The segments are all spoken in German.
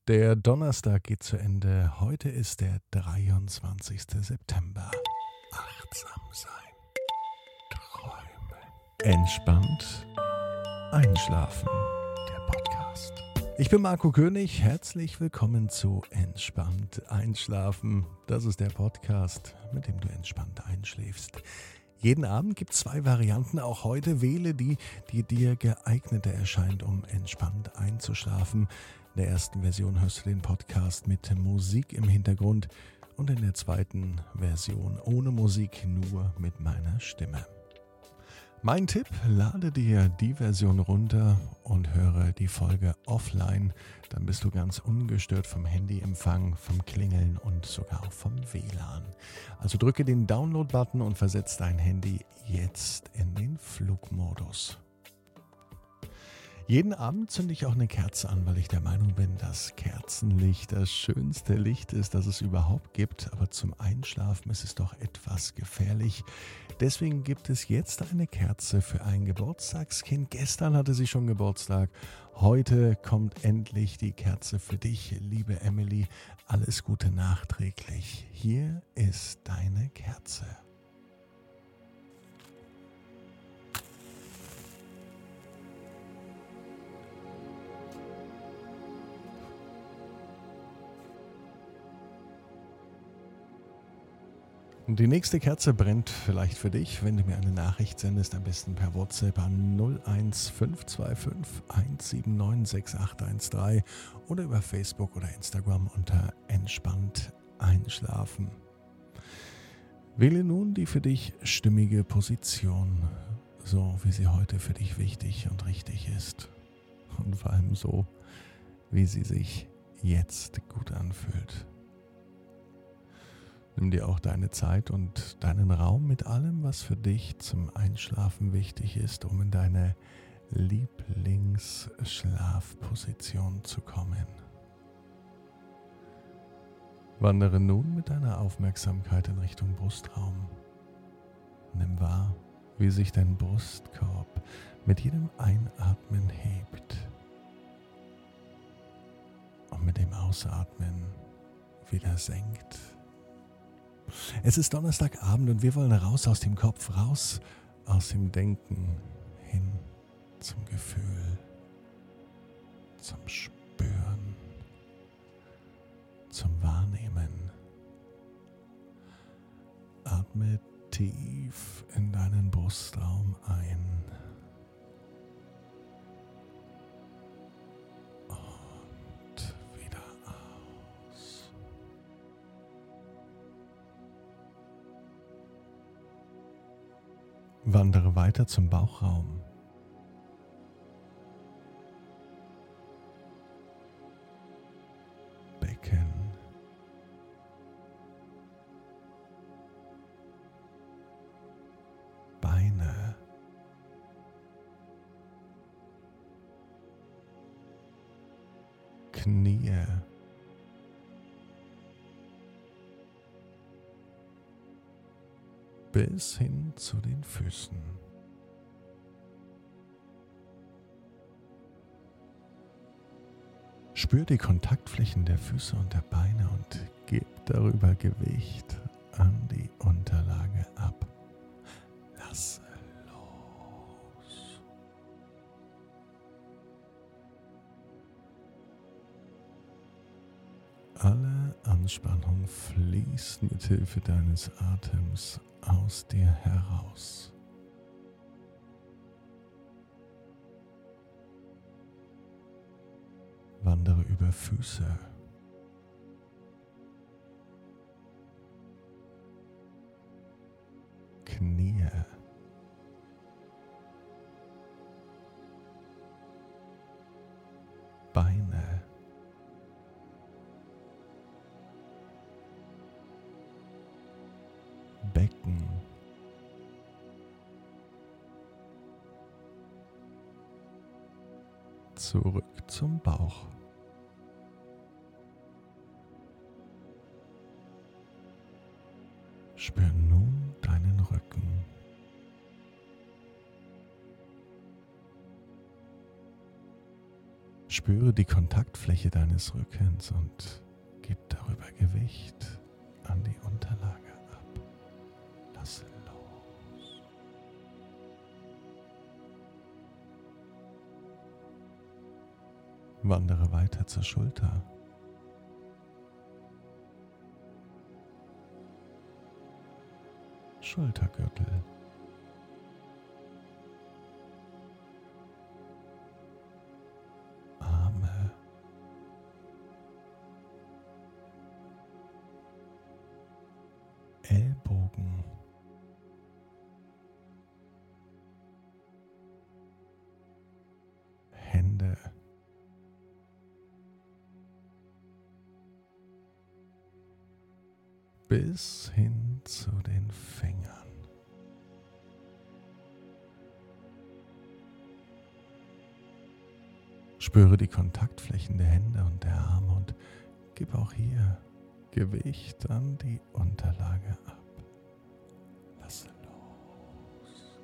Der Donnerstag geht zu Ende. Heute ist der 23. September. Achtsam sein. Träumen. Entspannt. Einschlafen. Der Podcast. Ich bin Marco König. Herzlich willkommen zu Entspannt Einschlafen. Das ist der Podcast, mit dem du entspannt einschläfst. Jeden Abend gibt es 2 Varianten. Auch heute wähle die dir geeignete erscheint, um entspannt einzuschlafen. In der ersten Version hörst du den Podcast mit Musik im Hintergrund und in der zweiten Version ohne Musik, nur mit meiner Stimme. Mein Tipp, lade dir die Version runter und höre die Folge offline. Dann bist du ganz ungestört vom Handyempfang, vom Klingeln und sogar auch vom WLAN. Also drücke den Download-Button und versetze dein Handy jetzt in den Flugmodus. Jeden Abend zünde ich auch eine Kerze an, weil ich der Meinung bin, dass Kerzenlicht das schönste Licht ist, das es überhaupt gibt. Aber zum Einschlafen ist es doch etwas gefährlich. Deswegen gibt es jetzt eine Kerze für ein Geburtstagskind. Gestern hatte sie schon Geburtstag. Heute kommt endlich die Kerze für dich, liebe Emily. Alles Gute nachträglich. Hier ist deine Kerze. Die nächste Kerze brennt vielleicht für dich, wenn du mir eine Nachricht sendest, am besten per WhatsApp an 01525 179 6813 oder über Facebook oder Instagram unter Entspannt Einschlafen. Wähle nun die für dich stimmige Position, so wie sie heute für dich wichtig und richtig ist und vor allem so, wie sie sich jetzt gut anfühlt. Nimm dir auch deine Zeit und deinen Raum mit allem, was für dich zum Einschlafen wichtig ist, um in deine Lieblingsschlafposition zu kommen. Wandere nun mit deiner Aufmerksamkeit in Richtung Brustraum. Nimm wahr, wie sich dein Brustkorb mit jedem Einatmen hebt und mit dem Ausatmen wieder senkt. Es ist Donnerstagabend und wir wollen raus aus dem Kopf, raus aus dem Denken, hin zum Gefühl, zum Spüren, zum Wahrnehmen. Atme tief in deinen Brustraum ein und wieder aus. Wandere weiter zum Bauchraum. Becken. Beine. Knie. Bis hin zu den Füßen. Spür die Kontaktflächen der Füße und der Beine und gib darüber Gewicht an die Unterlage ab. Lass los. Alle Anspannung fließt mit Hilfe deines Atems aus dir heraus. Wandere über Füße. Knie. Beine. Becken. Zurück zum Bauch. Spür nun deinen Rücken. Spüre die Kontaktfläche deines Rückens und gib darüber Gewicht an die Unterlage ab. Lasse los. Wandere weiter zur Schulter. Schultergürtel. Arme. Ellbogen. Hände. Bis hin zu den Fingern. Spüre die Kontaktflächen der Hände und der Arme und gib auch hier Gewicht an die Unterlage ab. Lasse los.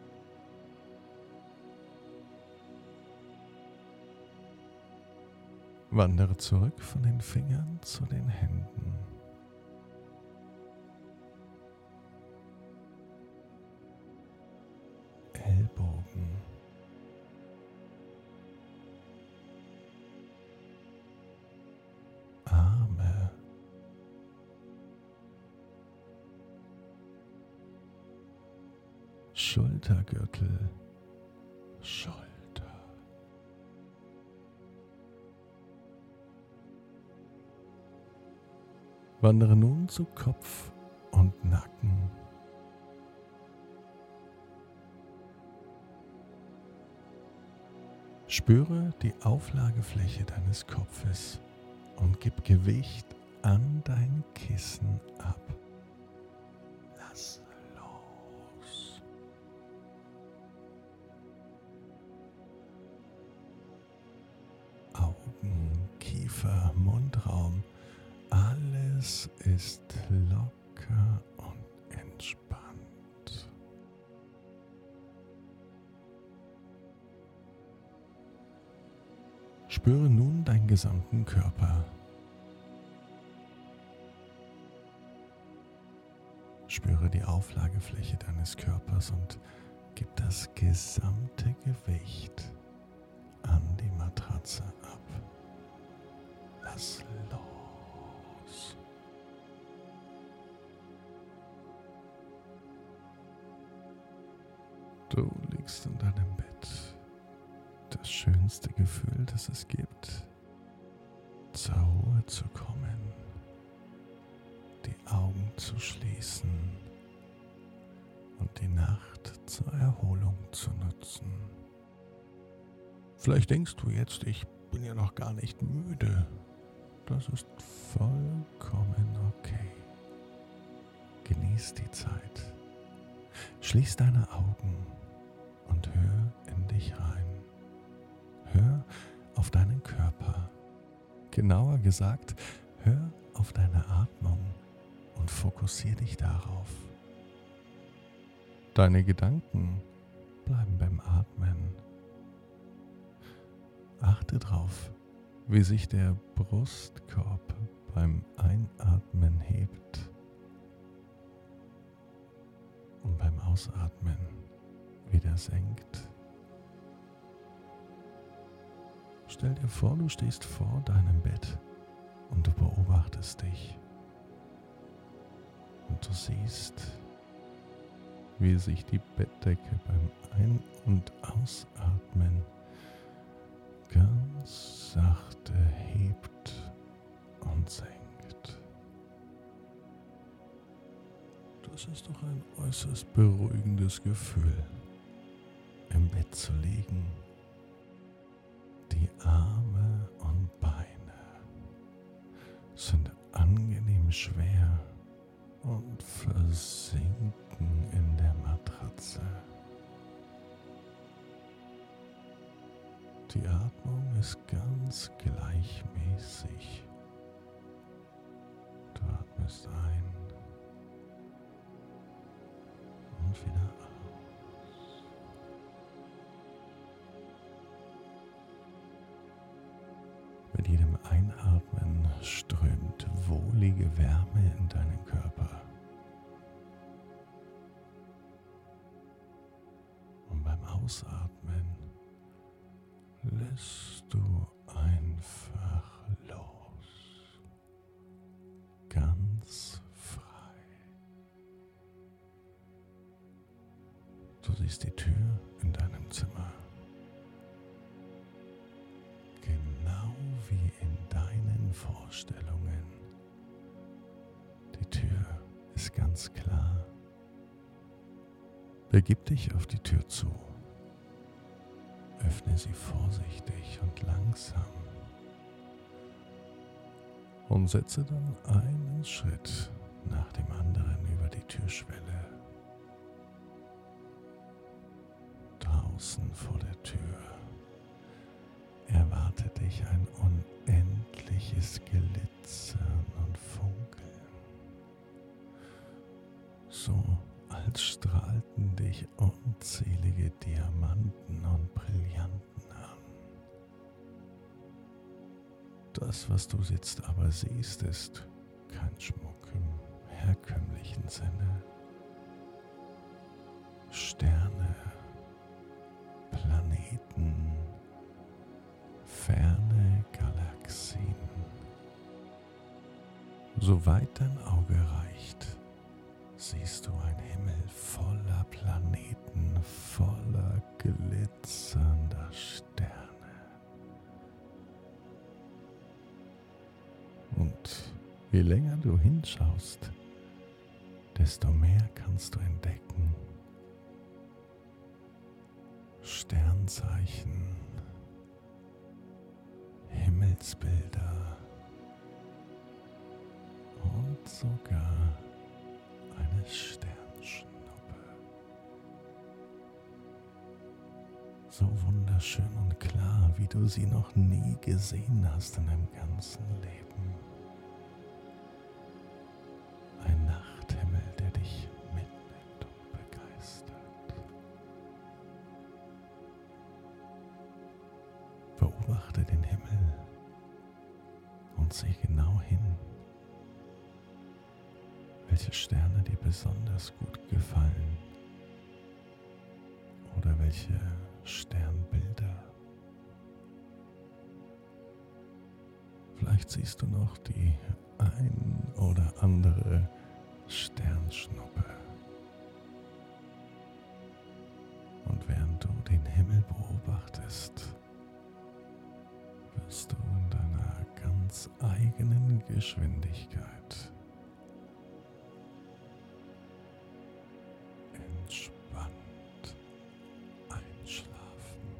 Wandere zurück von den Fingern zu den Händen. Ellbogen. Arme. Schultergürtel. Schulter. Wandere nun zu Kopf und Nacken. Spüre die Auflagefläche deines Kopfes und gib Gewicht an dein Kissen ab. Lass los. Augen, Kiefer, Mundraum, alles ist locker und entspannt. Spüre nun deinen gesamten Körper. Spüre die Auflagefläche deines Körpers und gib das gesamte Gewicht an die Matratze ab. Lass los. Du liegst in deinem Bett. Das schönste Gefühl, das es gibt, zur Ruhe zu kommen, die Augen zu schließen und die Nacht zur Erholung zu nutzen. Vielleicht denkst du jetzt, ich bin ja noch gar nicht müde. Das ist vollkommen okay. Genieß die Zeit. Schließ deine Augen und hör in dich rein. Hör auf deinen Körper. Genauer gesagt, hör auf deine Atmung und fokussiere dich darauf. Deine Gedanken bleiben beim Atmen. Achte drauf, wie sich der Brustkorb beim Einatmen hebt und beim Ausatmen wieder senkt. Stell dir vor, du stehst vor deinem Bett und du beobachtest dich. Und du siehst, wie sich die Bettdecke beim Ein- und Ausatmen ganz sachte hebt und senkt. Das ist doch ein äußerst beruhigendes Gefühl, im Bett zu liegen. Die Arme und Beine sind angenehm schwer und versinken in der Matratze. Die Atmung ist ganz gleichmäßig. Du atmest ein und wieder aus. Einatmen strömt wohlige Wärme in deinen Körper. Und beim Ausatmen lässt du einfach los, ganz frei. Du siehst die Tür in deinem Zimmer, genau wie in deinen Vorstellungen. Die Tür ist ganz klar. Begib dich auf die Tür zu. Öffne sie vorsichtig und langsam und setze dann einen Schritt nach dem anderen über die Türschwelle. Draußen vor der Tür erwartet dich ein unendliches Glitzern und Funkeln. So als strahlten dich unzählige Diamanten und Brillanten an. Das, was du jetzt aber siehst, ist kein Schmuck im herkömmlichen Sinne. Sterne, Planeten, ferne Galaxien. Soweit dein Auge reicht, siehst du einen Himmel voller Planeten, voller glitzernder Sterne. Und je länger du hinschaust, desto mehr kannst du entdecken. Sternzeichen, Himmelsbilder und sogar eine Sternschnuppe. So wunderschön und klar, wie du sie noch nie gesehen hast in deinem ganzen Leben. Ein Nachthimmel, der dich mitnimmt und begeistert. Beobachte den Himmel und sieh genau hin, welche Sterne dir besonders gut gefallen oder welche Sternbilder. Vielleicht siehst du noch die ein oder andere Sternschnuppe. Und während du den Himmel beobachtest, wirst du in deiner ganz eigenen Geschwindigkeit entspannt einschlafen.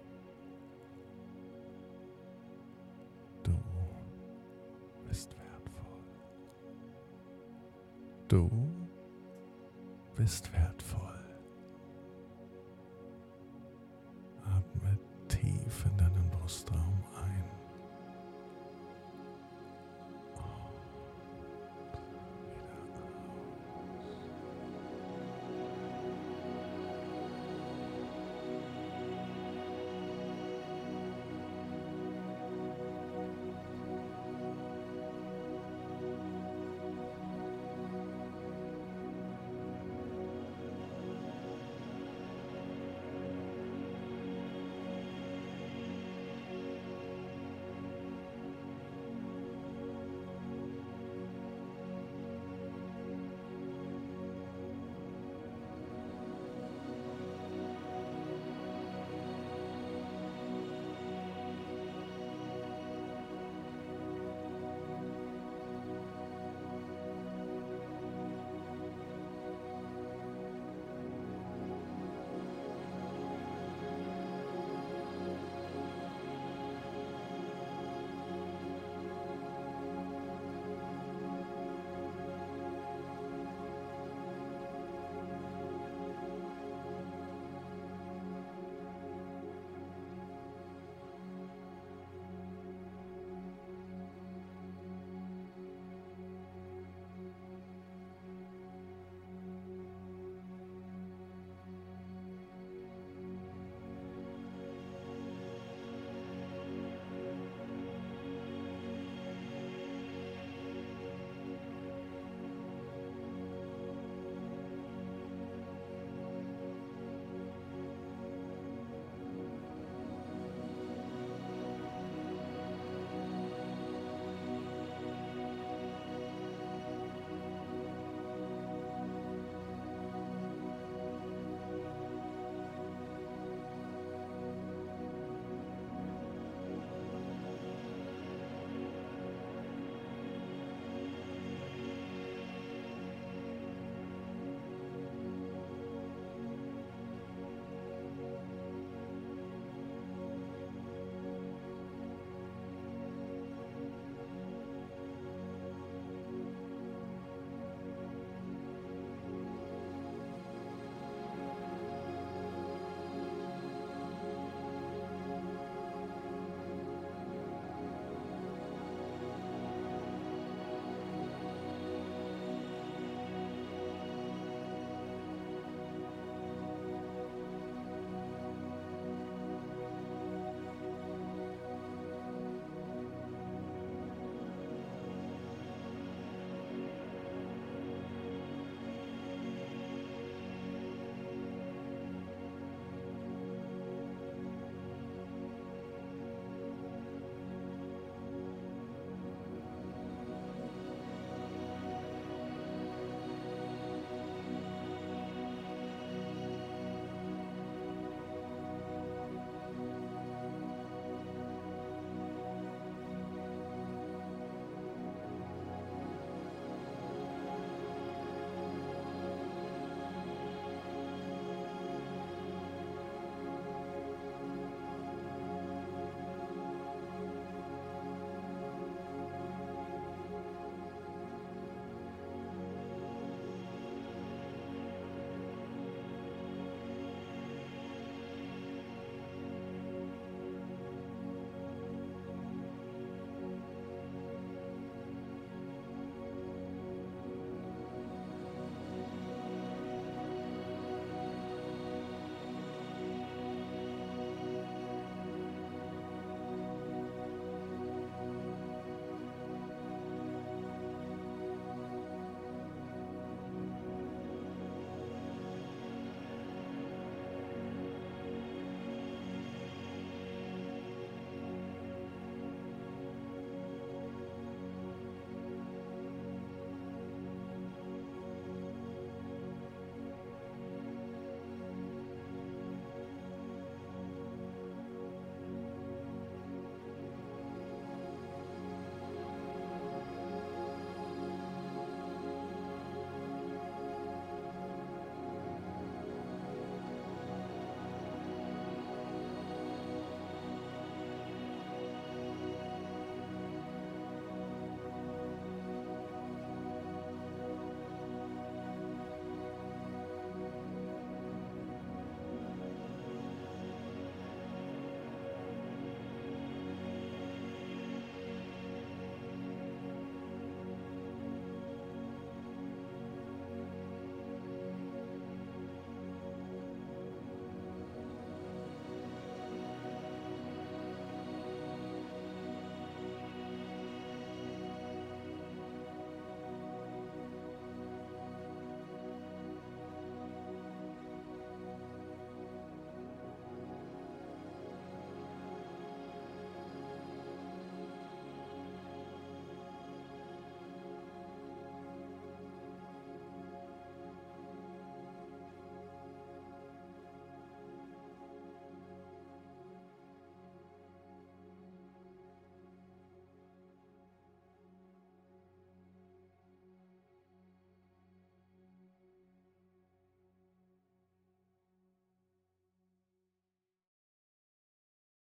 Du bist wertvoll. Du bist wertvoll.